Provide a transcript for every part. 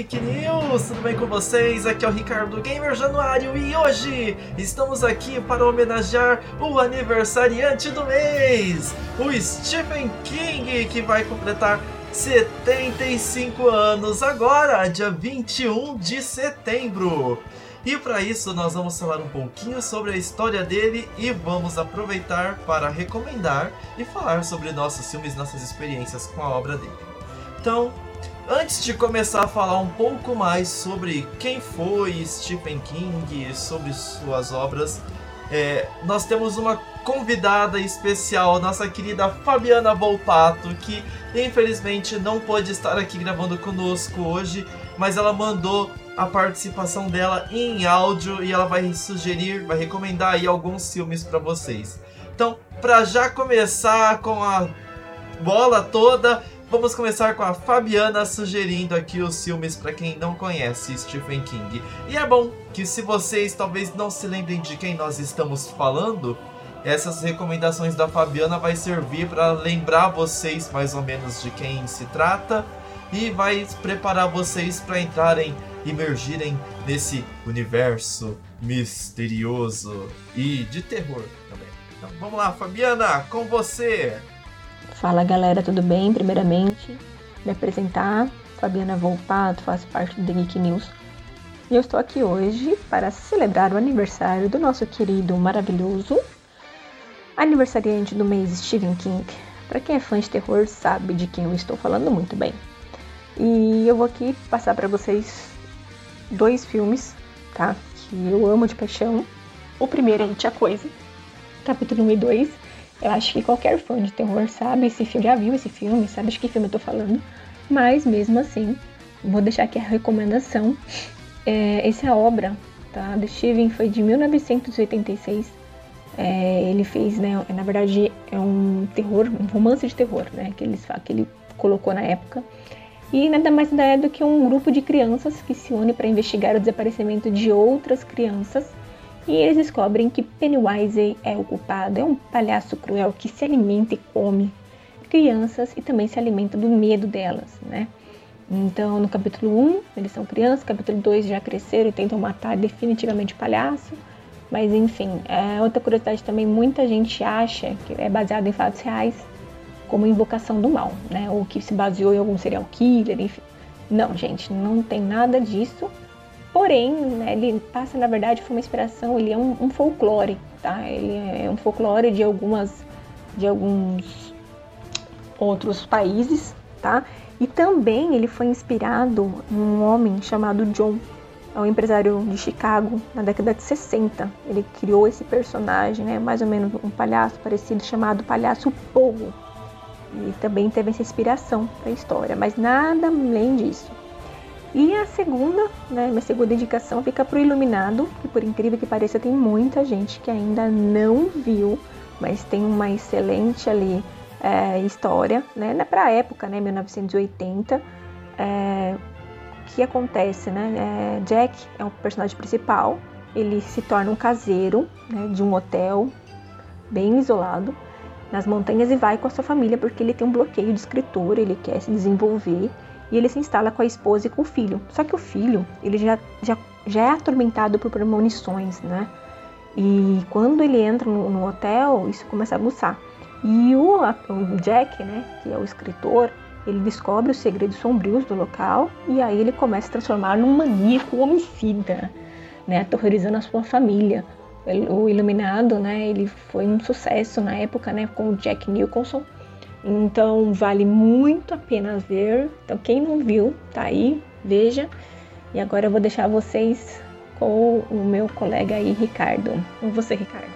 Geek News, tudo bem com vocês? Aqui é o Ricardo Gamer Januário e hoje estamos aqui para homenagear o aniversariante do mês, o Stephen King, que vai completar 75 anos agora, dia 21 de setembro. E para isso nós vamos falar um pouquinho sobre a história dele e vamos aproveitar para recomendar e falar sobre nossos filmes, nossas experiências com a obra dele. Então, antes de começar a falar um pouco mais sobre quem foi Stephen King, sobre suas obras, nós temos uma convidada especial, nossa querida Fabiana Volpato, que infelizmente não pôde estar aqui gravando conosco hoje, mas ela mandou a participação dela em áudio e ela vai recomendar aí alguns filmes para vocês. Então, para já começar com a bola toda, vamos começar com a Fabiana sugerindo aqui os filmes para quem não conhece Stephen King. E é bom que, se vocês talvez não se lembrem de quem nós estamos falando, essas recomendações da Fabiana vai servir para lembrar vocês mais ou menos de quem se trata e vai preparar vocês para imergirem nesse universo misterioso e de terror também. Então vamos lá, Fabiana, com você! Fala galera, tudo bem? Primeiramente, me apresentar, Fabiana Volpato, faço parte do The Geek News. E eu estou aqui hoje para celebrar o aniversário do nosso querido, maravilhoso aniversariante do mês, Stephen King. Para quem é fã de terror sabe de quem eu estou falando muito bem. E eu vou aqui passar para vocês 2 filmes, tá? Que eu amo de paixão. O primeiro é It, a Coisa, capítulo 1 e 2. Eu acho que qualquer fã de terror sabe esse filme, já viu esse filme, sabe de que filme eu tô falando. Mas mesmo assim, vou deixar aqui a recomendação. Essa obra, tá, do Stephen foi de 1986. Ele fez, né, na verdade é um romance de terror, né, que ele colocou na época. E nada mais é do que um grupo de crianças que se une para investigar o desaparecimento de outras crianças. E eles descobrem que Pennywise é o culpado, é um palhaço cruel que se alimenta e come crianças e também se alimenta do medo delas, né? Então, no capítulo 1, eles são crianças, no capítulo 2 já cresceram e tentam matar definitivamente o palhaço. Mas, enfim, outra curiosidade também, muita gente acha que é baseado em fatos reais, como Invocação do Mal, né? Ou que se baseou em algum serial killer, enfim. Não, gente, não tem nada disso. Porém, né, ele passa, na verdade, foi uma inspiração, ele é um folclore, tá? Ele é um folclore de alguns outros países, tá? E também ele foi inspirado em um homem chamado John, é um empresário de Chicago, na década de 60. Ele criou esse personagem, né, mais ou menos um palhaço parecido, chamado Palhaço Pogo. E também teve essa inspiração para a história, mas nada além disso. E a segunda, né, minha segunda indicação fica pro Iluminado, que por incrível que pareça tem muita gente que ainda não viu, mas tem uma excelente ali história, né, pra época, né, 1980, que acontece, né, Jack é o personagem principal, ele se torna um caseiro, né, de um hotel bem isolado nas montanhas e vai com a sua família porque ele tem um bloqueio de escritor, ele quer se desenvolver. E ele se instala com a esposa e com o filho. Só que o filho, ele já é atormentado por premonições, né? E quando ele entra no hotel, isso começa a aguçar. E o Jack, né, que é o escritor, ele descobre os segredos sombrios do local. E aí ele começa a se transformar num maníaco homicida, né, aterrorizando a sua família. O Iluminado, né, ele foi um sucesso na época, né, com o Jack Nicholson. Então vale muito a pena ver. Então quem não viu, tá aí, veja. E agora eu vou deixar vocês com o meu colega aí, Ricardo. Com você, Ricardo.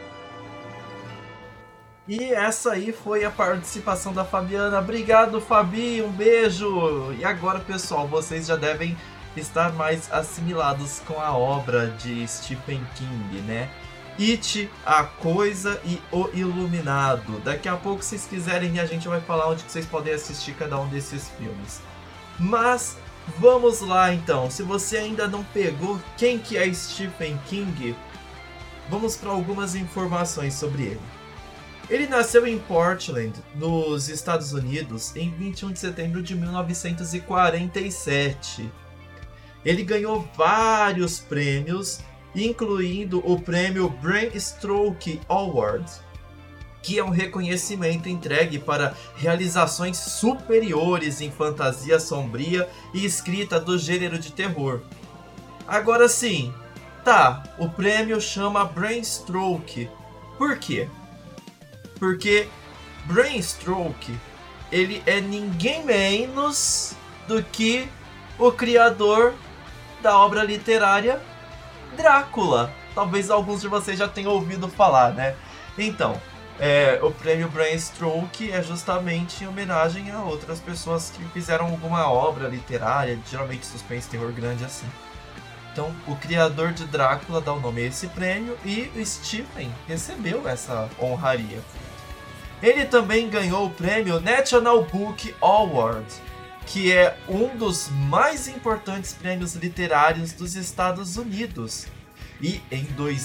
E essa aí foi a participação da Fabiana. Obrigado, Fabi, um beijo! E agora, pessoal, vocês já devem estar mais assimilados com a obra de Stephen King, né? It, a Coisa e o Iluminado. Daqui a pouco, se vocês quiserem, a gente vai falar onde vocês podem assistir cada um desses filmes. Mas vamos lá então. Se você ainda não pegou quem que é Stephen King, vamos para algumas informações sobre ele. Ele nasceu em Portland, nos Estados Unidos, em 21 de setembro de 1947. Ele ganhou vários prêmios, incluindo o prêmio Brainstroke Award, que é um reconhecimento entregue para realizações superiores em fantasia sombria e escrita do gênero de terror. Agora sim, o prêmio chama Brainstroke. Por quê? Porque Brainstroke, ele é ninguém menos do que o criador da obra literária Drácula. Talvez alguns de vocês já tenham ouvido falar, né? Então, o prêmio Brainstroke é justamente em homenagem a outras pessoas que fizeram alguma obra literária, geralmente suspense e terror grande assim. Então, o criador de Drácula dá o nome a esse prêmio e o Stephen recebeu essa honraria. Ele também ganhou o prêmio National Book Award, que é um dos mais importantes prêmios literários dos Estados Unidos. E em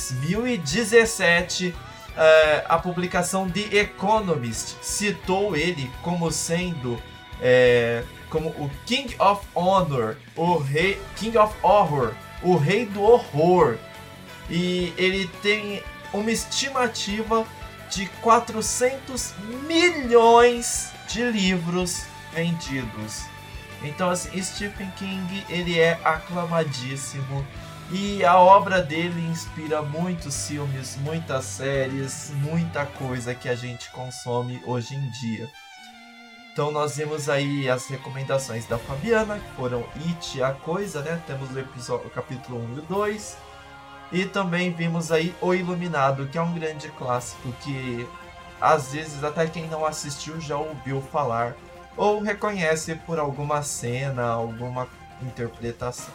2017, a publicação The Economist citou ele como sendo como o King of Horror, o rei do horror. E ele tem uma estimativa de 400 milhões de livros vendidos. Então, assim, Stephen King, ele é aclamadíssimo. E a obra dele inspira muitos filmes, muitas séries, muita coisa que a gente consome hoje em dia. Então nós vimos aí as recomendações da Fabiana, que foram It, A Coisa, né? Temos o capítulo 1 e 2. E também vimos aí O Iluminado, que é um grande clássico que às vezes até quem não assistiu já ouviu falar ou reconhece por alguma cena, alguma interpretação.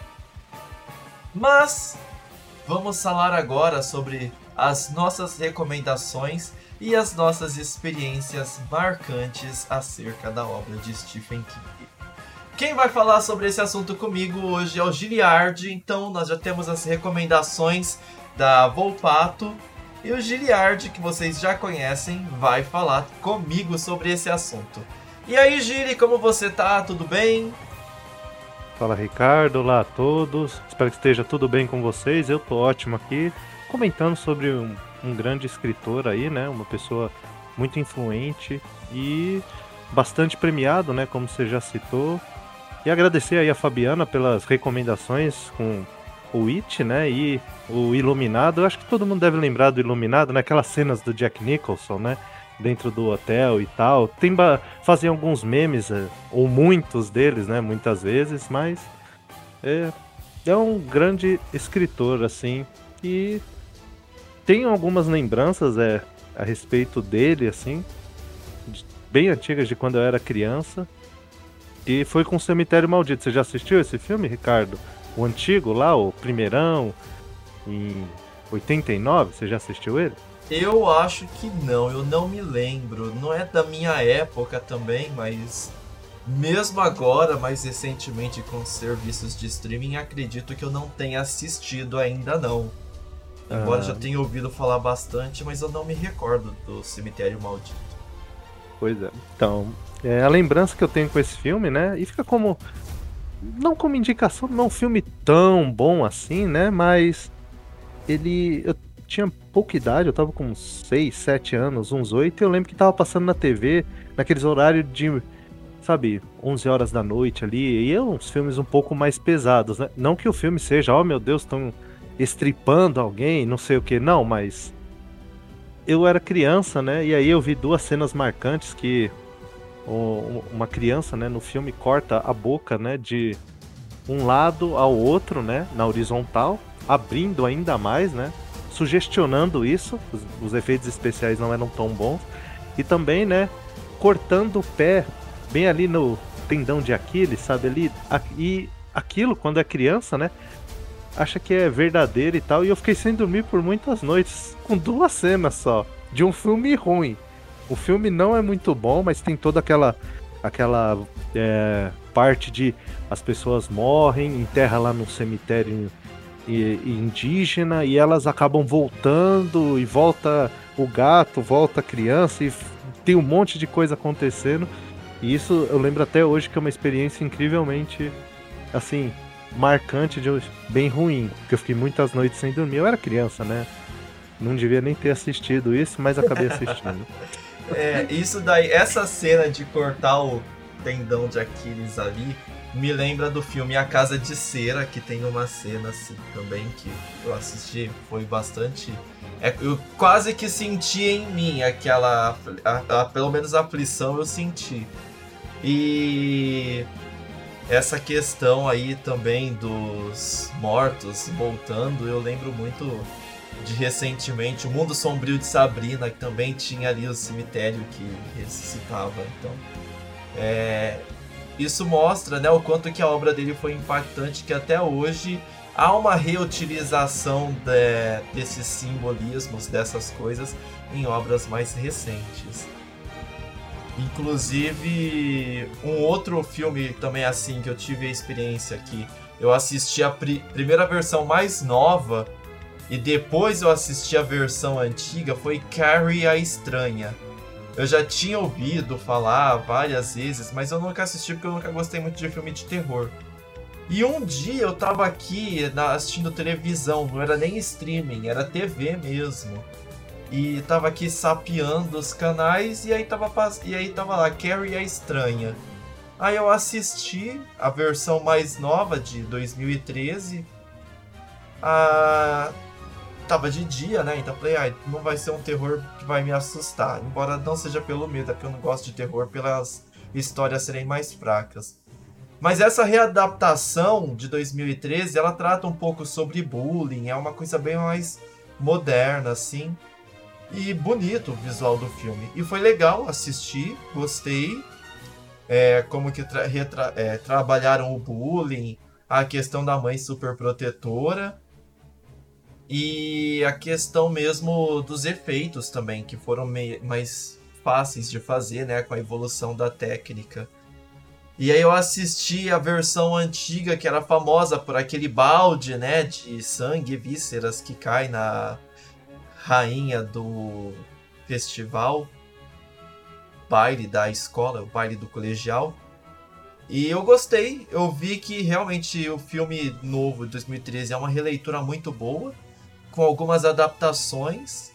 Mas vamos falar agora sobre as nossas recomendações e as nossas experiências marcantes acerca da obra de Stephen King. Quem vai falar sobre esse assunto comigo hoje é o Giliard, então nós já temos as recomendações da Volpato, e o Giliard, que vocês já conhecem, vai falar comigo sobre esse assunto. E aí, Gili, como você tá? Tudo bem? Fala, Ricardo, olá a todos, espero que esteja tudo bem com vocês. Eu tô ótimo aqui, comentando sobre um grande escritor aí, né, uma pessoa muito influente e bastante premiado, né, como você já citou. E agradecer aí a Fabiana pelas recomendações com o It, né, e o Iluminado. Eu acho que todo mundo deve lembrar do Iluminado, né, aquelas cenas do Jack Nicholson, né, dentro do hotel e tal. Fazem alguns memes, ou muitos deles, né, muitas vezes, mas é um grande escritor, assim, e tenho algumas lembranças a respeito dele, assim, bem antigas de quando eu era criança, e foi com o Cemitério Maldito. Você já assistiu esse filme, Ricardo? O antigo lá, o primeirão, em 89, você já assistiu ele? Eu acho que não, eu não me lembro. Não é da minha época também, mas mesmo agora, mais recentemente com os serviços de streaming, acredito que eu não tenha assistido ainda não. Embora já tenha ouvido falar bastante, mas eu não me recordo do Cemitério Maldito. Pois é. Então, a lembrança que eu tenho com esse filme, né, e fica como, não como indicação, não é um filme tão bom assim, né, mas eu tinha pouca idade, eu tava com uns 6, 7 anos, uns 8, e eu lembro que tava passando na TV, naqueles horários de, sabe, 11 horas da noite ali, e uns filmes um pouco mais pesados, né, não que o filme seja, oh meu Deus, estão estripando alguém, não sei o que, não, mas eu era criança, né, e aí eu vi duas cenas marcantes que uma criança, né, no filme corta a boca, né, de um lado ao outro, né, na horizontal, abrindo ainda mais, né, sugestionando isso, os efeitos especiais não eram tão bons, e também, né, cortando o pé bem ali no tendão de Aquiles, sabe, ali, e aquilo, quando é criança, né, acha que é verdadeiro e tal, e eu fiquei sem dormir por muitas noites, com duas cenas só, de um filme ruim. O filme não é muito bom, mas tem toda aquela parte de as pessoas morrem, enterra lá no cemitério indígena, e elas acabam voltando, e volta o gato, volta a criança, e tem um monte de coisa acontecendo, e isso eu lembro até hoje que é uma experiência incrivelmente, assim, marcante, bem ruim, porque eu fiquei muitas noites sem dormir. Eu era criança, né? Não devia nem ter assistido isso, mas acabei assistindo. Isso daí, essa cena de cortar o tendão de Aquiles ali, me lembra do filme A Casa de Cera, que tem uma cena assim também que eu assisti, foi bastante... eu quase que senti em mim aquela... pelo menos a aflição eu senti. E essa questão aí também dos mortos voltando, eu lembro muito de recentemente o Mundo Sombrio de Sabrina, que também tinha ali o cemitério que ressuscitava. Então, isso mostra, né, o quanto que a obra dele foi impactante, que até hoje há uma reutilização desses simbolismos, dessas coisas, em obras mais recentes. Inclusive, um outro filme também assim, que eu tive a experiência aqui, eu assisti a primeira versão mais nova, e depois eu assisti a versão antiga, foi Carrie a Estranha. Eu já tinha ouvido falar várias vezes, mas eu nunca assisti porque eu nunca gostei muito de filme de terror. E um dia eu tava aqui assistindo televisão, não era nem streaming, era TV mesmo. E tava aqui sapeando os canais e aí tava lá, Carrie a Estranha. Aí eu assisti a versão mais nova de 2013. Tava de dia, né? Então falei, não vai ser um terror que vai me assustar. Embora não seja pelo medo, é porque eu não gosto de terror pelas histórias serem mais fracas. Mas essa readaptação de 2013, ela trata um pouco sobre bullying, é uma coisa bem mais moderna, assim. E bonito o visual do filme. E foi legal assistir, gostei. Como que trabalharam o bullying, a questão da mãe super protetora. E a questão mesmo dos efeitos também, que foram mais fáceis de fazer, né, com a evolução da técnica. E aí eu assisti a versão antiga, que era famosa por aquele balde, né, de sangue e vísceras que cai na rainha do festival, baile da escola, o baile do colegial. E eu gostei, eu vi que realmente o filme novo de 2013 é uma releitura muito boa, com algumas adaptações.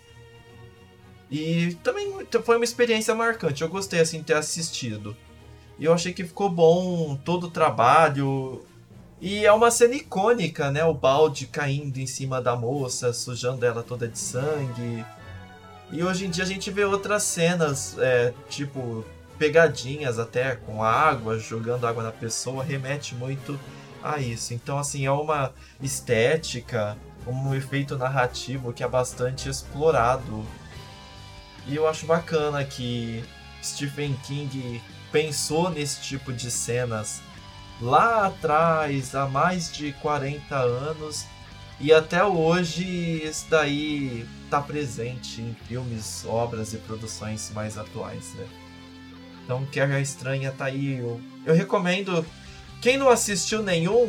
E também foi uma experiência marcante. Eu gostei assim de ter assistido. E eu achei que ficou bom todo o trabalho. E é uma cena icônica, né? O balde caindo em cima da moça, sujando ela toda de sangue. E hoje em dia a gente vê outras cenas, tipo pegadinhas até com água, jogando água na pessoa, remete muito a isso. Então assim, é uma estética, um efeito narrativo que é bastante explorado. E eu acho bacana que Stephen King pensou nesse tipo de cenas lá atrás, há mais de 40 anos, e até hoje isso daí está presente em filmes, obras e produções mais atuais, né? Então, Carrie a Estranha tá aí. Eu recomendo, quem não assistiu nenhum,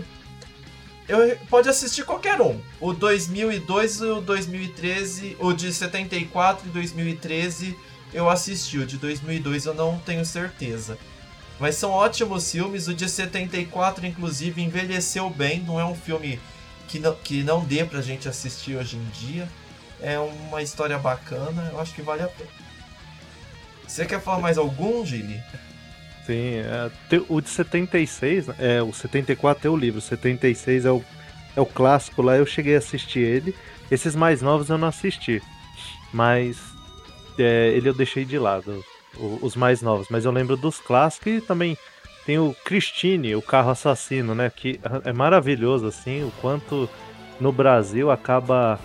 pode assistir qualquer um. O 2002 e o 2013, o de 74 e 2013 eu assisti. O de 2002 eu não tenho certeza. Mas são ótimos filmes. O de 74, inclusive, envelheceu bem. Não é um filme que não dê pra gente assistir hoje em dia. É uma história bacana. Eu acho que vale a pena. Você quer falar mais algum, Gili? Sim, o de 76, o 74 é o livro, o 76 é o clássico lá, eu cheguei a assistir ele. Esses mais novos eu não assisti, mas ele eu deixei de lado, os mais novos. Mas eu lembro dos clássicos e também tem o Christine, o carro assassino, né? Que é maravilhoso, assim, o quanto no Brasil acaba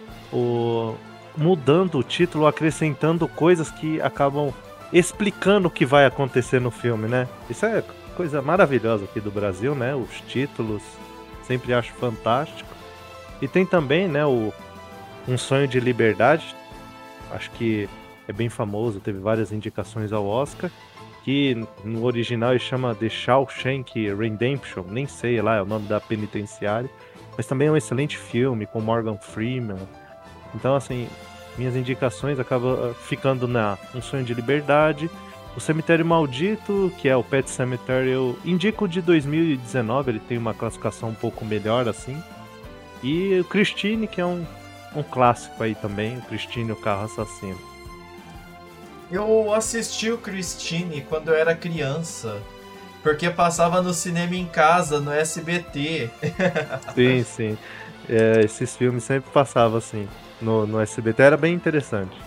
mudando o título, acrescentando coisas que acabam explicando o que vai acontecer no filme, né? Isso é coisa maravilhosa aqui do Brasil, né? Os títulos, sempre acho fantástico. E tem também, né, Um Sonho de Liberdade, acho que é bem famoso, teve várias indicações ao Oscar, que no original ele chama The Shawshank Redemption, nem sei lá, é o nome da penitenciária, mas também é um excelente filme com Morgan Freeman. Então, assim, minhas indicações acabam ficando na Um Sonho de Liberdade O Cemitério Maldito, que é o Pet Sematary, eu indico o de 2019, ele tem uma classificação um pouco melhor, assim. E o Christine, que é um clássico aí também, o Christine, o Carro Assassino. Eu assisti o Christine quando eu era criança, porque passava no cinema em casa, no SBT. Sim. Esses filmes sempre passavam assim, no SBT, era bem interessante.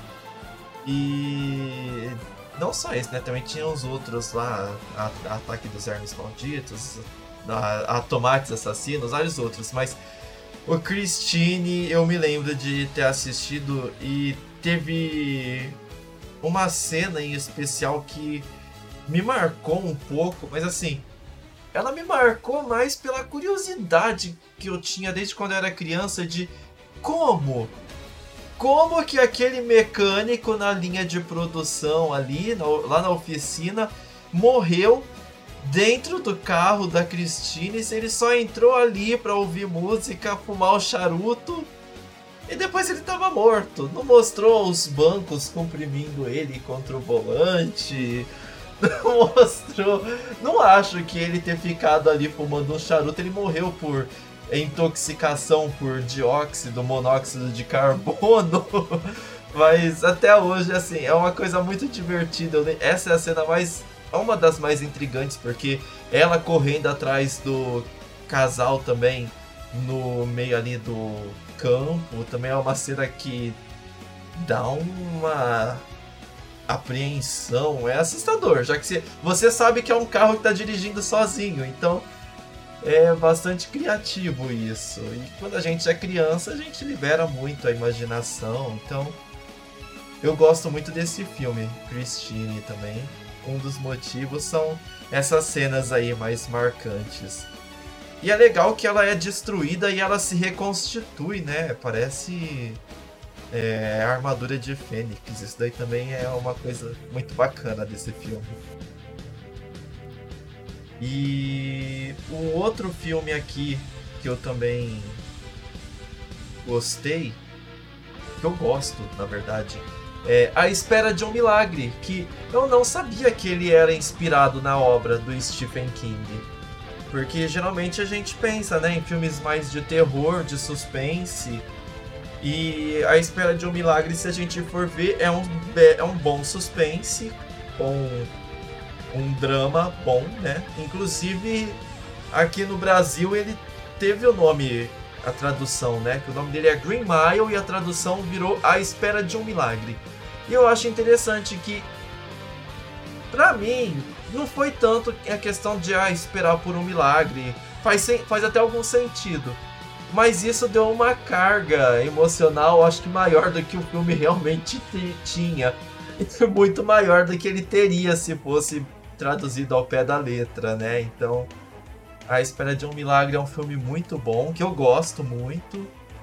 E não só esse, né? Também tinha os outros lá, Ataque dos Vermes Malditos, a Tomates Assassinos, vários outros, mas o Christine eu me lembro de ter assistido e teve uma cena em especial que me marcou um pouco, mas assim, ela me marcou mais pela curiosidade que eu tinha desde quando eu era criança de como que aquele mecânico na linha de produção ali, lá na oficina, morreu dentro do carro da Christine, se ele só entrou ali pra ouvir música, fumar o charuto e depois ele tava morto. Não mostrou os bancos comprimindo ele contra o volante, não mostrou. Não acho que ele ter ficado ali fumando um charuto, ele morreu por intoxicação por monóxido de carbono. Mas até hoje, assim, é uma coisa muito divertida. Essa é a cena uma das mais intrigantes, porque ela correndo atrás do casal também, no meio ali do campo, também é uma cena que dá uma apreensão, é assustador, já que você sabe que é um carro que está dirigindo sozinho, então é bastante criativo isso. E quando a gente é criança, a gente libera muito a imaginação. Então, eu gosto muito desse filme, Christine, também. Um dos motivos são essas cenas aí mais marcantes. E é legal que ela é destruída e ela se reconstitui, né? Parece a armadura de Fênix. Isso daí também é uma coisa muito bacana desse filme. E o outro filme aqui que eu também gostei, que eu gosto, na verdade, é A Espera de um Milagre, que eu não sabia que ele era inspirado na obra do Stephen King. Porque geralmente a gente pensa, né, em filmes mais de terror, de suspense. E A Espera de um Milagre, se a gente for ver, é um bom suspense, um drama bom, né? Inclusive, aqui no Brasil ele teve o nome, a tradução, né? Que o nome dele é Green Mile e a tradução virou A Espera de um Milagre. E eu acho interessante que, pra mim, não foi tanto a questão de esperar por um milagre. Faz até algum sentido. Mas isso deu uma carga emocional, acho que maior do que o filme realmente tinha. Muito maior do que ele teria se fosse traduzido ao pé da letra, né? Então, A Espera de um Milagre é um filme muito bom, que eu gosto muito.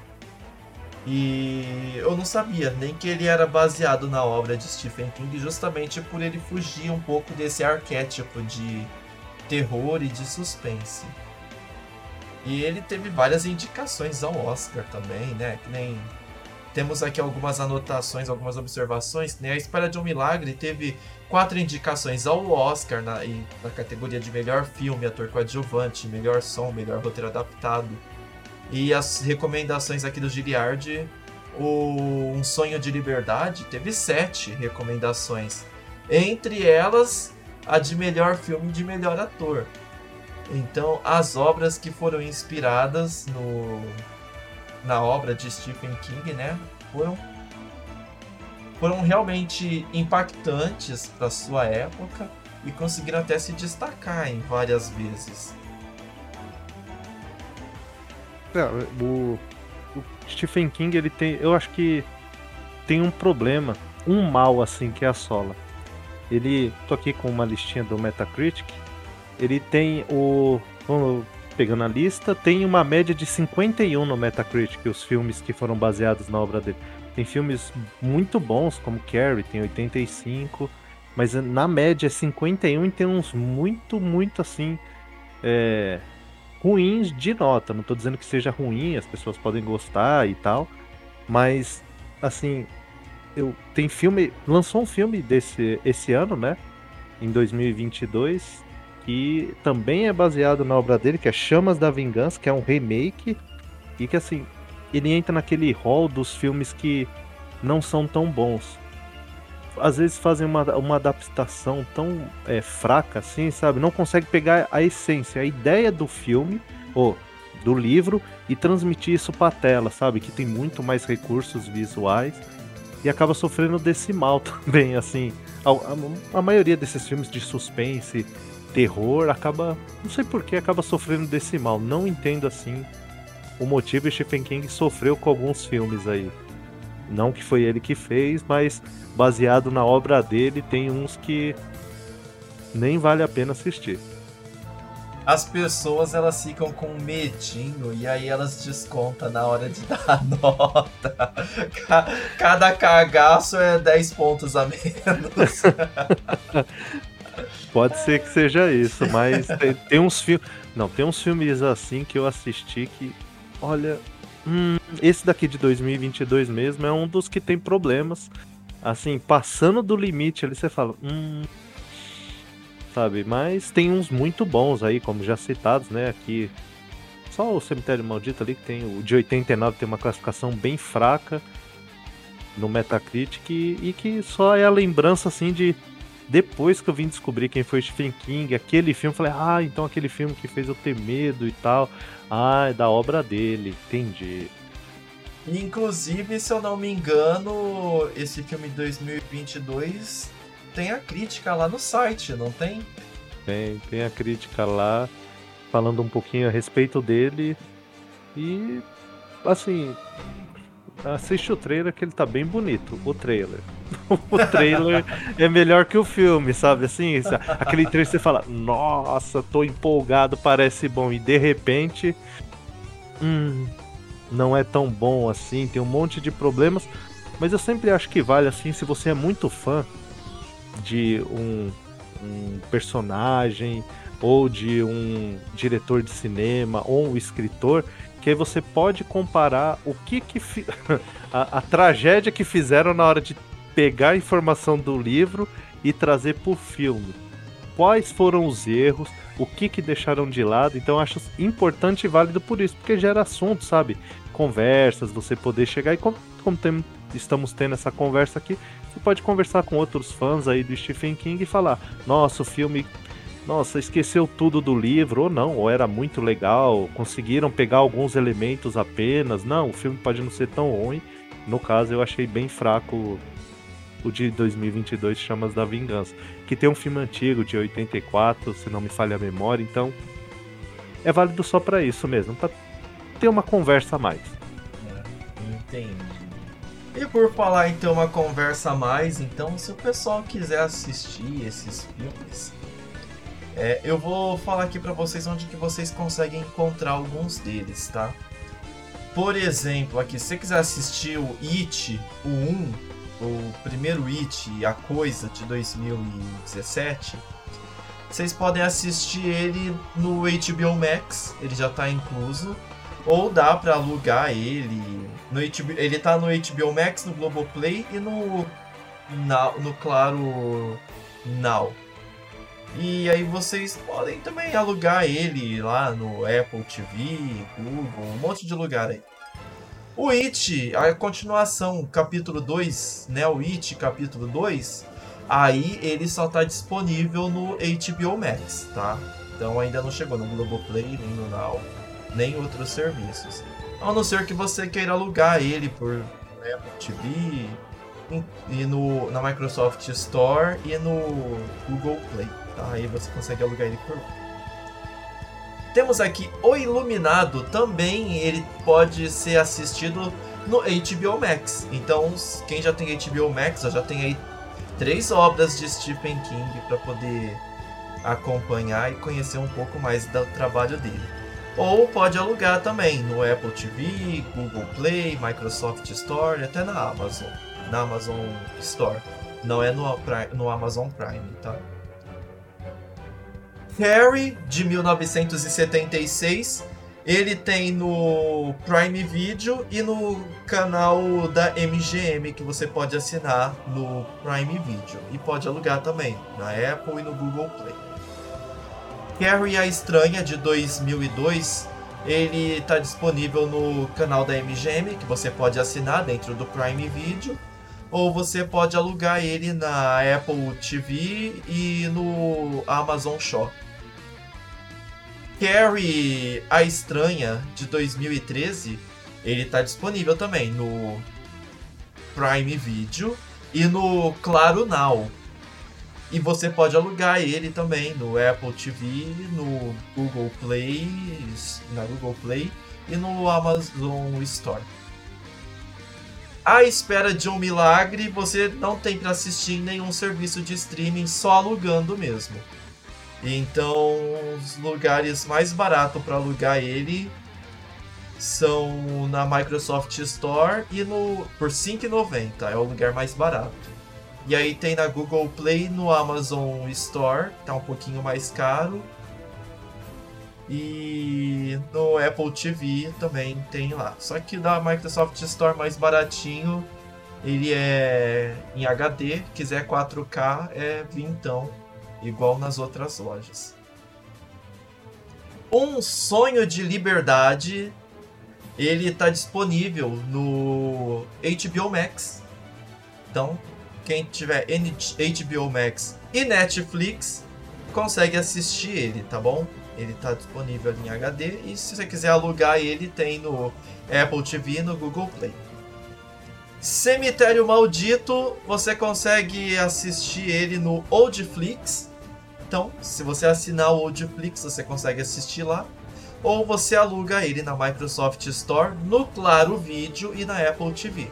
E eu não sabia nem que ele era baseado na obra de Stephen King, justamente por ele fugir um pouco desse arquétipo de terror e de suspense. E ele teve várias indicações ao Oscar também, né? Que nem temos aqui algumas anotações, algumas observações, né? A Espera de um Milagre teve 4 indicações ao Oscar na categoria de melhor filme, ator coadjuvante, melhor som, melhor roteiro adaptado. E as recomendações aqui do Giliard, Um Sonho de Liberdade, teve 7 recomendações. Entre elas, a de melhor filme e de melhor ator. Então, as obras que foram inspiradas na obra de Stephen King, né, foram realmente impactantes para sua época e conseguiram até se destacar em várias vezes. O Stephen King, eu acho que tem um problema, um mal assim que assola. Tô aqui com uma listinha do Metacritic. Ele tem pegando a lista, tem uma média de 51 no Metacritic, os filmes que foram baseados na obra dele. Tem filmes muito bons, como Carrie, tem 85, mas na média é 51 e tem uns muito, muito assim, ruins de nota. Não tô dizendo que seja ruim, as pessoas podem gostar e tal, mas, assim, lançou um filme esse ano, né? em 2022, que também é baseado na obra dele, que é Chamas da Vingança, que é um remake, e que assim, ele entra naquele hall dos filmes que não são tão bons. Às vezes fazem uma adaptação tão fraca assim, sabe? Não consegue pegar a essência, a ideia do filme, ou do livro, e transmitir isso pra tela, sabe? Que tem muito mais recursos visuais, e acaba sofrendo desse mal também, assim. A maioria desses filmes de suspense, terror, acaba, não sei porquê, acaba sofrendo desse mal. Não entendo, assim, o motivo. Stephen King sofreu com alguns filmes aí. Não que foi ele que fez, mas baseado na obra dele, tem uns que nem vale a pena assistir. As pessoas, elas ficam com medinho e aí elas descontam na hora de dar a nota. Cada cagaço é 10 pontos a menos. Pode ser que seja isso, mas tem uns filmes... Não, tem uns filmes assim que eu assisti que, olha... esse daqui de 2022 mesmo é um dos que tem problemas. Assim, passando do limite ali, você fala... sabe, mas tem uns muito bons aí, como já citados, né, aqui. Só o Cemitério Maldito ali, que tem o de 89, tem uma classificação bem fraca no Metacritic, e que só é a lembrança, assim, de... Depois que eu vim descobrir quem foi Stephen King, aquele filme, eu falei, então aquele filme que fez eu ter medo e tal, é da obra dele, entendi. Inclusive, se eu não me engano, esse filme de 2022 tem a crítica lá no site, não tem? Tem a crítica lá, falando um pouquinho a respeito dele, e, assim, assiste o trailer que ele tá bem bonito, o trailer. O trailer é melhor que o filme, sabe, assim, aquele trailer você fala, nossa, tô empolgado, parece bom, e de repente, não é tão bom assim, tem um monte de problemas, mas eu sempre acho que vale, assim, se você é muito fã de um personagem, ou de um diretor de cinema, ou um escritor, que aí você pode comparar o que a tragédia que fizeram na hora de pegar a informação do livro e trazer pro filme. Quais foram os erros, o que deixaram de lado. Então eu acho importante e válido por isso, porque gera assunto, sabe? Conversas, você poder chegar e como estamos tendo essa conversa aqui, você pode conversar com outros fãs aí do Stephen King e falar, nossa, o filme, nossa, esqueceu tudo do livro, ou não, ou era muito legal, conseguiram pegar alguns elementos apenas, não, o filme pode não ser tão ruim. No caso, eu achei bem fraco o de 2022, Chamas da Vingança, que tem um filme antigo de 84, se não me falha a memória, então é válido só pra isso mesmo, pra ter uma conversa a mais. Entendi. E por falar em ter uma conversa a mais, então, se o pessoal quiser assistir esses filmes, eu vou falar aqui pra vocês onde que vocês conseguem encontrar alguns deles, tá? Por exemplo, aqui, se você quiser assistir o It, o 1, o primeiro It, A Coisa, de 2017, vocês podem assistir ele no HBO Max, ele já tá incluso, ou dá pra alugar ele no HBO, ele tá no HBO Max, no Globoplay e no Claro Now. E aí vocês podem também alugar ele lá no Apple TV, Google, um monte de lugar aí. O It, a continuação, capítulo 2, né, o It, capítulo 2, aí ele só tá disponível no HBO Max, tá? Então ainda não chegou no Globoplay, nem no Now, nem em outros serviços. A não ser que você queira alugar ele por Apple TV, e na Microsoft Store e no Google Play, tá? Aí você consegue alugar ele por lá. Temos aqui O Iluminado, também ele pode ser assistido no HBO Max. Então, quem já tem HBO Max, já tem aí 3 obras de Stephen King para poder acompanhar e conhecer um pouco mais do trabalho dele. Ou pode alugar também no Apple TV, Google Play, Microsoft Store e até na Amazon Store. Não é no Amazon Prime, tá? Harry, de 1976, Ele tem no Prime Video e no canal da MGM, que você pode assinar no Prime Video. E pode alugar também, na Apple e no Google Play. Carrie a Estranha, de 2002, ele está disponível no canal da MGM, que você pode assinar dentro do Prime Video. Ou você pode alugar ele na Apple TV e no Amazon Shop. Carrie a Estranha, de 2013, ele está disponível também no Prime Video e no Claro Now. E você pode alugar ele também no Apple TV, no Google Play, na Google Play e no Amazon Store. À espera de um milagre, você não tem para assistir em nenhum serviço de streaming, só alugando mesmo. Então, os lugares mais baratos para alugar ele são na Microsoft Store e por R$ 5,90, é o lugar mais barato. E aí tem na Google Play, no Amazon Store, tá um pouquinho mais caro. E no Apple TV também tem lá. Só que da Microsoft Store mais baratinho, ele é em HD, quiser 4K é vintão, igual nas outras lojas. Um Sonho de Liberdade, ele está disponível no HBO Max. Então, quem tiver HBO Max e Netflix consegue assistir ele, tá bom? Ele está disponível em HD e se você quiser alugar ele, tem no Apple TV e no Google Play. Cemitério Maldito, você consegue assistir ele no Oldflix. Então, se você assinar o Oldflix, você consegue assistir lá. Ou você aluga ele na Microsoft Store, no Claro Video e na Apple TV.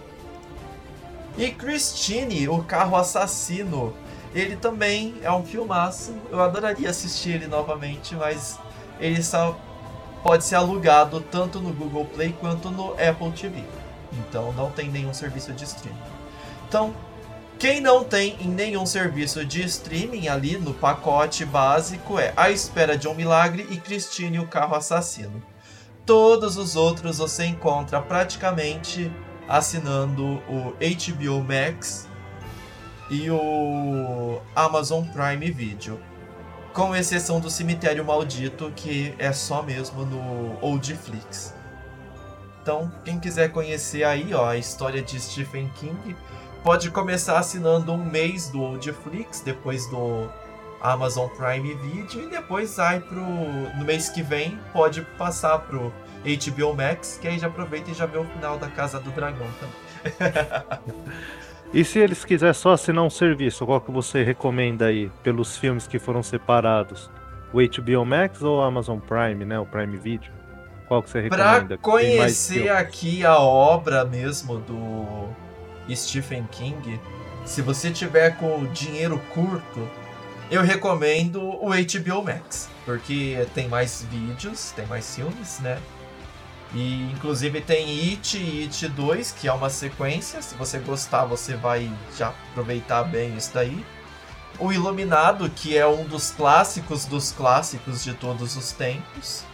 E Christine, o Carro Assassino, ele também é um filmaço. Eu adoraria assistir ele novamente, mas ele só pode ser alugado tanto no Google Play quanto no Apple TV. Então não tem nenhum serviço de streaming. Então, quem não tem em nenhum serviço de streaming ali no pacote básico é A Espera de um Milagre e Christine, o Carro Assassino. Todos os outros você encontra praticamente assinando o HBO Max e o Amazon Prime Video, com exceção do Cemitério Maldito, que é só mesmo no Oldflix. Então, quem quiser conhecer aí, ó, a história de Stephen King, pode começar assinando um mês do Oldflix, depois do Amazon Prime Video, e depois no mês que vem pode passar pro HBO Max, que aí já aproveita e já vê o final da Casa do Dragão também. E se eles quiserem só assinar um serviço, qual que você recomenda aí, pelos filmes que foram separados? O HBO Max ou o Amazon Prime, né? O Prime Video? Qual que você recomenda? Pra conhecer aqui a obra mesmo do Stephen King, se você tiver com dinheiro curto, eu recomendo o HBO Max, porque tem mais vídeos, tem mais filmes, né? E inclusive tem It e It 2, que é uma sequência. Se você gostar, você vai já aproveitar bem isso daí. O Iluminado, que é um dos clássicos de todos os tempos.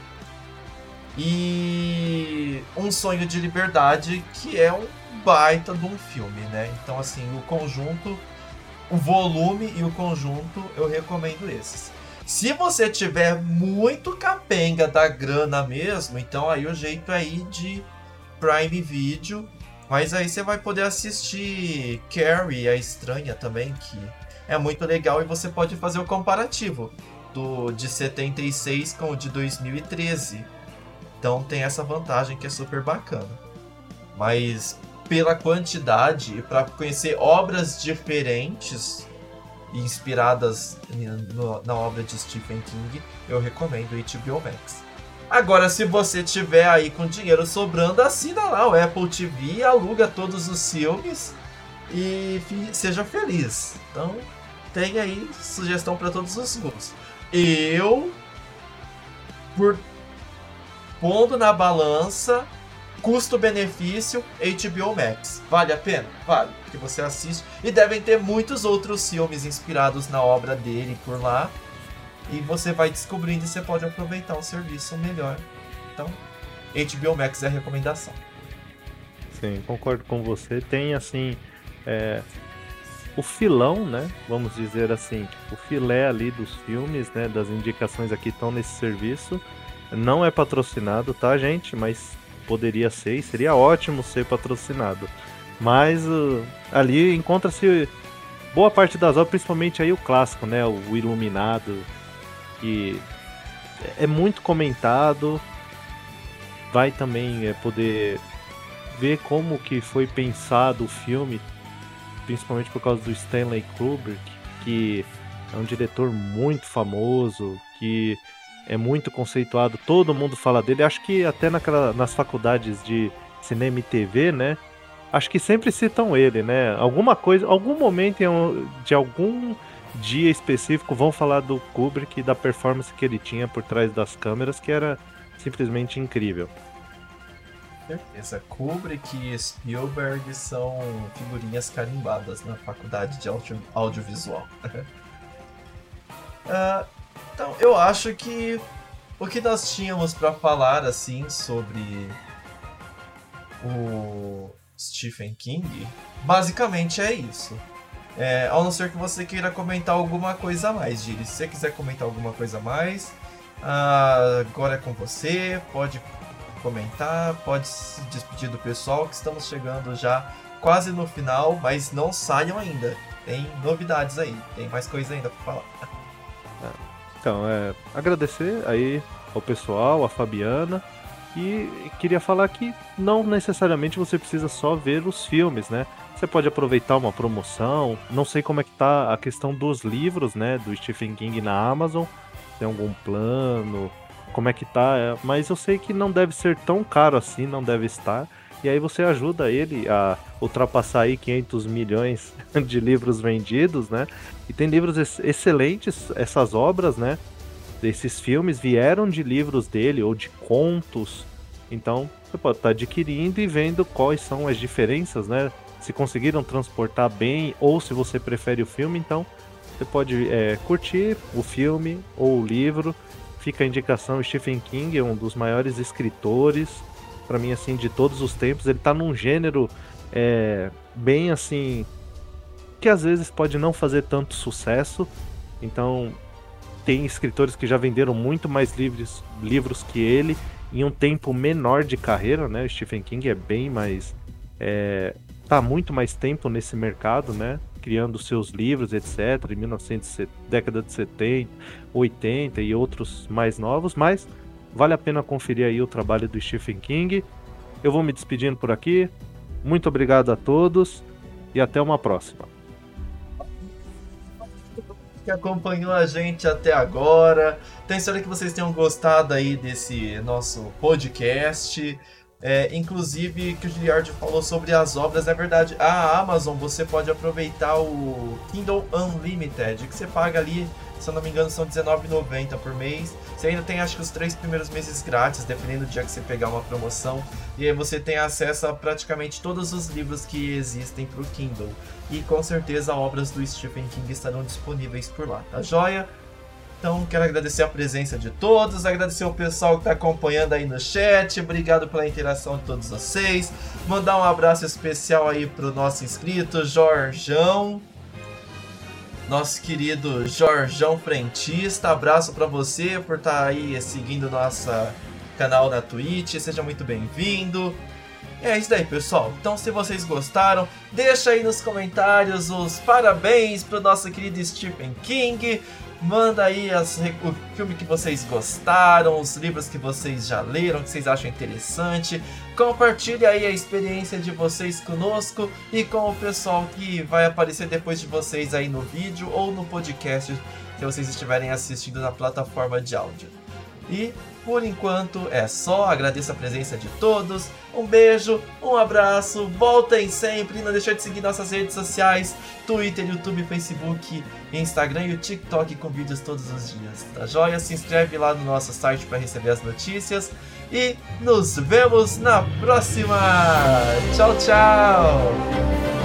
E Um Sonho de Liberdade, que é um baita de um filme, né? Então, assim, o conjunto, o volume e o conjunto, eu recomendo esses. Se você tiver muito capenga da grana mesmo, então aí o jeito é ir de Prime Video. Mas aí você vai poder assistir Carrie a Estranha também, que é muito legal, e você pode fazer o comparativo do de 76 com o de 2013. Então tem essa vantagem que é super bacana. Mas pela quantidade e para conhecer obras diferentes inspiradas na obra de Stephen King, eu recomendo o HBO Max. Agora, se você tiver aí com dinheiro sobrando, assina lá o Apple TV, aluga todos os filmes e seja feliz. Então, tem aí sugestão para todos os gostos. Eu, pondo na balança, custo-benefício, HBO Max. Vale a pena? Vale, porque você assiste. E devem ter muitos outros filmes inspirados na obra dele por lá. E você vai descobrindo e você pode aproveitar o serviço melhor Então, HBO Max é a recomendação. Sim, concordo com você. Tem, assim, o filão, né? Vamos dizer assim, o filé ali dos filmes, né? Das indicações aqui estão nesse serviço. Não é patrocinado, tá, gente? Mas poderia ser e seria ótimo ser patrocinado. Mas ali encontra-se boa parte das obras, principalmente aí o clássico, né? O Iluminado, que é muito comentado. Vai também poder ver como que foi pensado o filme, principalmente por causa do Stanley Kubrick, que é um diretor muito famoso, que é muito conceituado, todo mundo fala dele. Acho que até nas faculdades de cinema e TV, né? Acho que sempre citam ele, né? Alguma coisa, algum momento de algum dia específico vão falar do Kubrick e da performance que ele tinha por trás das câmeras, que era simplesmente incrível. Certeza. Kubrick e Spielberg são figurinhas carimbadas na faculdade de audiovisual. Então, eu acho que o que nós tínhamos para falar assim sobre o Stephen King, basicamente é isso. A não ser que você queira comentar alguma coisa a mais, Giri. Se você quiser comentar alguma coisa a mais, agora é com você. Pode comentar, pode se despedir do pessoal, que estamos chegando já quase no final, mas não saiam ainda. Tem novidades aí, tem mais coisa ainda para falar. Então, agradecer aí ao pessoal, a Fabiana, e queria falar que não necessariamente você precisa só ver os filmes, né? Você pode aproveitar uma promoção. Não sei como é que tá a questão dos livros, né, do Stephen King na Amazon. Tem algum plano? Como é que tá? Mas eu sei que não deve ser tão caro assim, não deve estar. E aí você ajuda ele a ultrapassar aí 500 milhões de livros vendidos, né? E tem livros excelentes, essas obras, né? Esses filmes vieram de livros dele ou de contos. Então você pode estar adquirindo e vendo quais são as diferenças, né? Se conseguiram transportar bem ou se você prefere o filme, então você pode curtir o filme ou o livro. Fica a indicação, Stephen King é um dos maiores escritores, para mim, assim, de todos os tempos. Ele tá num gênero bem, assim, que às vezes pode não fazer tanto sucesso. Então, tem escritores que já venderam muito mais livros que ele em um tempo menor de carreira, né? O Stephen King é bem mais... tá muito mais tempo nesse mercado, né? Criando seus livros, etc. Em década de 70, 80 e outros mais novos, mas vale a pena conferir aí o trabalho do Stephen King. Eu vou me despedindo por aqui. Muito obrigado a todos e até uma próxima. Que acompanhou a gente até agora. Então, espero que vocês tenham gostado aí desse nosso podcast. Inclusive, que o Giliard falou sobre as obras, é verdade. A Amazon, você pode aproveitar o Kindle Unlimited, que você paga ali, se eu não me engano, são R$19,90 por mês. Você ainda tem, acho que, os 3 primeiros meses grátis, dependendo do dia que você pegar uma promoção. E aí você tem acesso a praticamente todos os livros que existem para o Kindle. E com certeza obras do Stephen King estarão disponíveis por lá, tá joia? Então, quero agradecer a presença de todos, agradecer o pessoal que está acompanhando aí no chat, obrigado pela interação de todos vocês. Mandar um abraço especial aí pro nosso inscrito, Jorjão, nosso querido Jorjão Frentista. Abraço para você por estar aí seguindo nosso canal na Twitch, seja muito bem-vindo. É isso daí, pessoal. Então, se vocês gostaram, deixa aí nos comentários os parabéns pro nosso querido Stephen King. Manda aí o filme que vocês gostaram, os livros que vocês já leram, que vocês acham interessante. Compartilhe aí a experiência de vocês conosco e com o pessoal que vai aparecer depois de vocês aí no vídeo ou no podcast, se vocês estiverem assistindo na plataforma de áudio. E, por enquanto, é só. Agradeço a presença de todos. Um beijo, um abraço, voltem sempre. Não deixe de seguir nossas redes sociais, Twitter, YouTube, Facebook, Instagram e o TikTok com vídeos todos os dias, tá joia? Se inscreve lá no nosso site para receber as notícias. E nos vemos na próxima. Tchau, tchau!